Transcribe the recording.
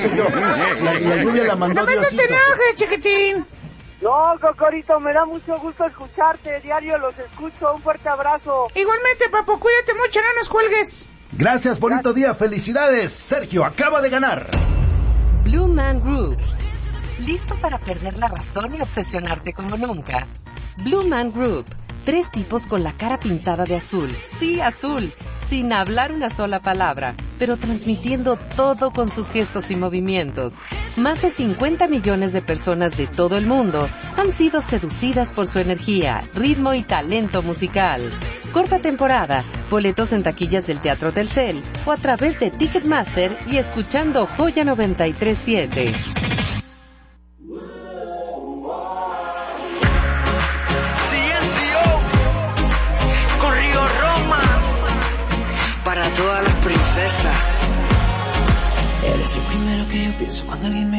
La lluvia la mandó No te Diosito. enojes, chiquitín. No, Cocorito, me da mucho gusto escucharte. Diario los escucho. Un fuerte abrazo. Igualmente, papo, cuídate mucho, no nos cuelgues. Gracias, bonito día, felicidades. Sergio acaba de ganar. Blue Man Group. ¿Listo para perder la razón y obsesionarte como nunca? Blue Man Group. 3 tipos con la cara pintada de azul. Sí, azul. Sin hablar una sola palabra, pero transmitiendo todo con sus gestos y movimientos. Más de 50 millones de personas de todo el mundo han sido seducidas por su energía, ritmo y talento musical. Corta temporada, boletos en taquillas del Teatro Telcel o a través de Ticketmaster y escuchando Joya 93.7. Para todas las princesas. Eres lo primero que yo pienso cuando alguien me